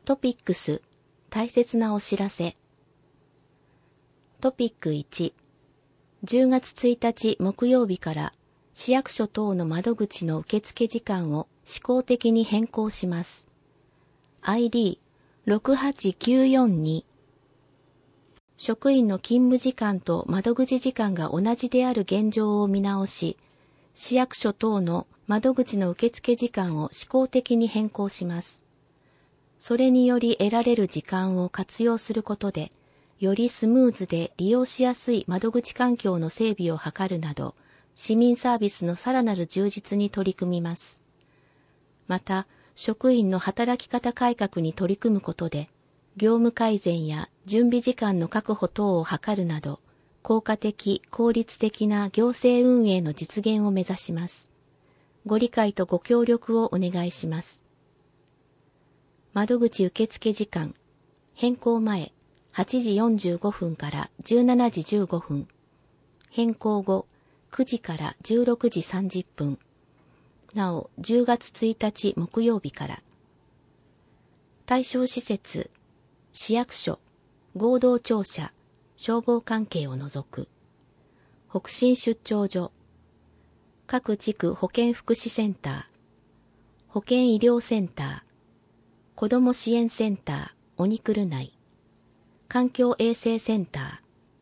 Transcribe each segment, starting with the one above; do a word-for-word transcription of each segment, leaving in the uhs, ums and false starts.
トピックス、大切なお知らせ。トピックいち、じゅうがつついたち木曜日から市役所等の窓口の受付時間を試行的に変更します。アイディーろくはちきゅうよんに。職員の勤務時間と窓口時間が同じである現状を見直し、市役所等の窓口の受付時間を試行的に変更します。それにより得られる時間を活用することで、よりスムーズで利用しやすい窓口環境の整備を図るなど、市民サービスのさらなる充実に取り組みます。また、職員の働き方改革に取り組むことで、業務改善や準備時間の確保等を図るなど、効果的、効率的な行政運営の実現を目指します。ご理解とご協力をお願いします。窓口受付時間、変更前、はちじよんじゅうごふんからじゅうしちじじゅうごふん、変更後、くじからじゅうろくじさんじゅっぷん、なおじゅうがつついたち木曜日から。対象施設、市役所、合同庁舎、消防関係を除く。北信出張所、各地区保健福祉センター、保健医療センター、子ども支援センター、オニクル内、環境衛生センター、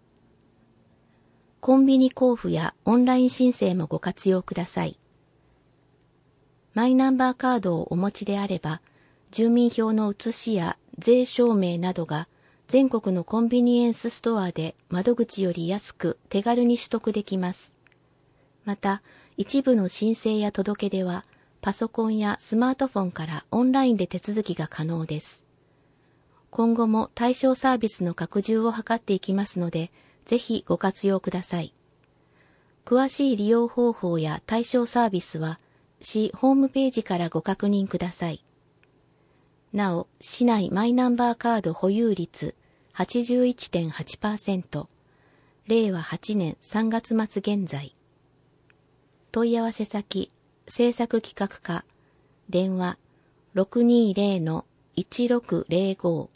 コンビニ交付やオンライン申請もご活用ください。マイナンバーカードをお持ちであれば、住民票の写しや税証明などが全国のコンビニエンスストアで窓口より安く手軽に取得できます。また、一部の申請や届け出は、パソコンやスマートフォンからオンラインで手続きが可能です。今後も対象サービスの拡充を図っていきますので、ぜひご活用ください。詳しい利用方法や対象サービスは、市ホームページからご確認ください。なお、市内マイナンバーカード保有率 はちじゅういってんはちパーセント、れいわはちねんさんがつ末現在。問い合わせ先、政策企画課、電話 ろくにーぜろ いちろくぜろご。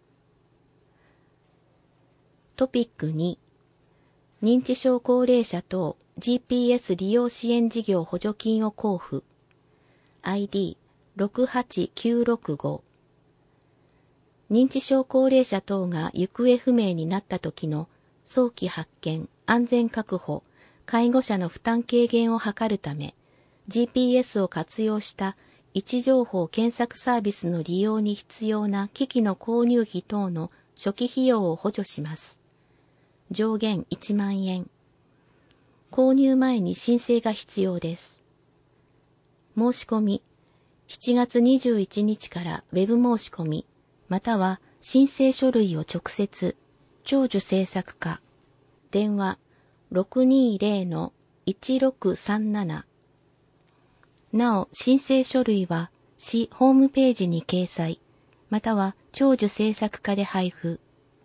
トピックに、認知症高齢者等 ジーピーエス 利用支援事業補助金を交付。アイディーろくはちきゅうろくご。認知症高齢者等が行方不明になった時の早期発見、安全確保、介護者の負担軽減を図るため、ジーピーエス を活用した位置情報検索サービスの利用に必要な機器の購入費等の初期費用を補助します。上限いちまんえん。購入前に申請が必要です。申し込み、しちがつにじゅういちにちからウェブ申し込み、または申請書類を直接、長寿政策課、電話 ろくにーぜろ いちろくさんなな。なお、申請書類は市ホームページに掲載、または長寿政策課で配布。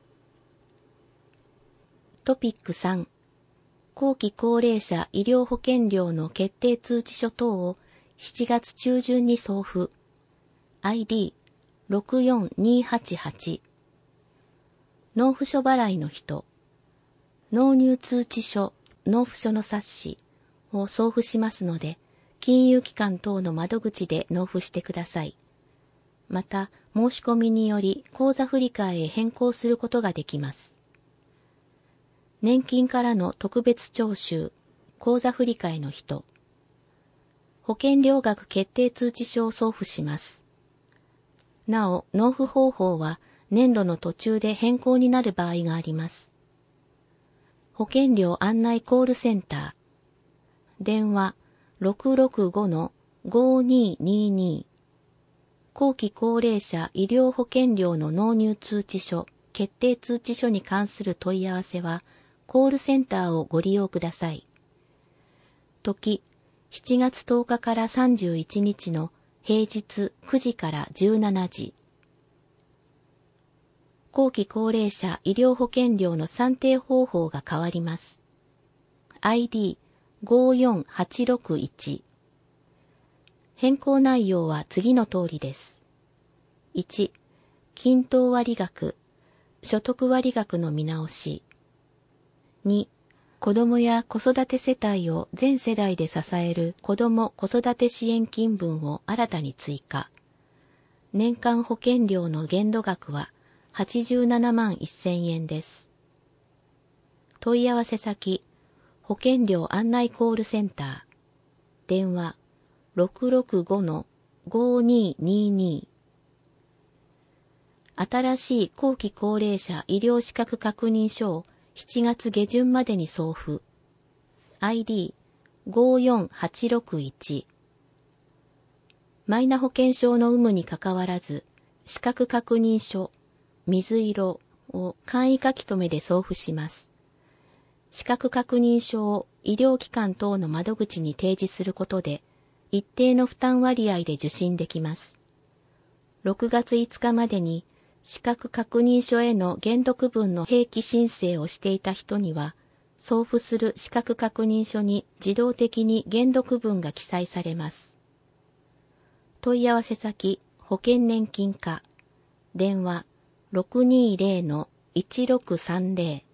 トピックさん、後期高齢者医療保険料の決定通知書等をしちがつちゅうじゅんに送付。アイディーろくよんにはちはち。納付書払いの人、納入通知書、納付書の冊子を送付しますので、金融機関等の窓口で納付してください。また、申し込みにより口座振替へ変更することができます。年金からの特別徴収、口座振替の人、保険料額決定通知書を送付します。なお、納付方法は年度の途中で変更になる場合があります。保険料案内コールセンター、電話 ろくろくごのごにーにーにー。後期高齢者医療保険料の納入通知書、決定通知書に関する問い合わせは、コールセンターをご利用ください。時、しちがつとおかからさんじゅういちにちの平日くじからじゅうしちじ。後期高齢者医療保険料の算定方法が変わります。アイディーごよんはちろくいち。変更内容は次の通りです。いち、 均等割額、所得割額の見直し。に、子どもや子育て世帯を全世代で支える子ども子育て支援金分を新たに追加。年間保険料の限度額ははちじゅうななまんせんえんです。問い合わせ先、保険料案内コールセンター。電話 ろくろくごのごにーにーにー。新しい後期高齢者医療資格確認書をしちがつげじゅんまでに送付。アイディーごよんはちろくいち。マイナ保険証の有無にかかわらず、資格確認書、水色を簡易書き留めで送付します。資格確認書を医療機関等の窓口に提示することで、一定の負担割合で受診できます。ろくがついつかまでに資格確認書への限度区分の併記申請をしていた人には、送付する資格確認書に自動的に限度区分が記載されます。問い合わせ先、保険年金課、電話 ろくにーぜろのいちろくさんぜろ。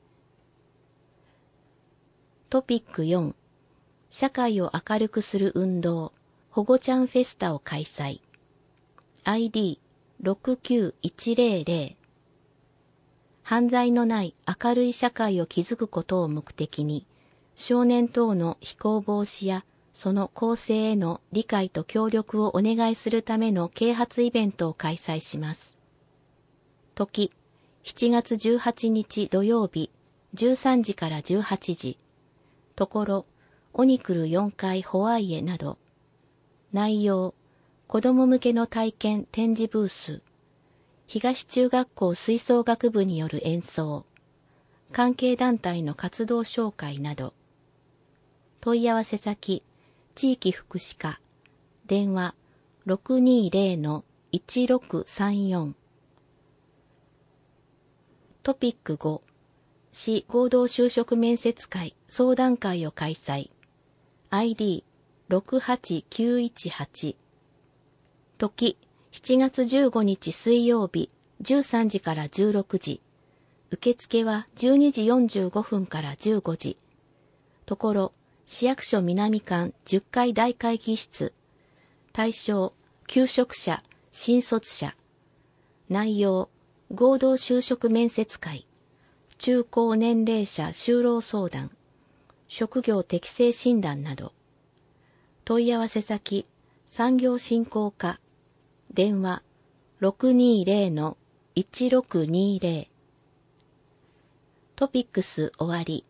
トピックよん、社会を明るくする運動、保護ちゃんフェスタを開催。アイディーろくきゅういちぜろぜろ。犯罪のない明るい社会を築くことを目的に、少年等の非行防止やその構成への理解と協力をお願いするための啓発イベントを開催します。時、しちがつじゅうはちにち土曜日、じゅうさんじからじゅうはちじ。ところ、オニクルよんかいホワイエなど。内容、子供向けの体験展示ブース。東中学校吹奏楽部による演奏。関係団体の活動紹介など。問い合わせ先、地域福祉課。電話ろくにーぜろのいちろくさんよん。トピックご、市合同就職面接会相談会を開催。アイディーろくはちきゅういちはち。時、しちがつじゅうごにち水曜日、じゅうさんじからじゅうろくじ。受付はじゅうにじよんじゅうごふんからじゅうごじ。ところ、市役所南館じゅっかい大会議室。対象、求職者、新卒者。内容、合同就職面接会。中高年齢者就労相談。職業適性診断など。問い合わせ先、産業振興課。電話ろくにーぜろのいちろくにーぜろ。トピックス終わり。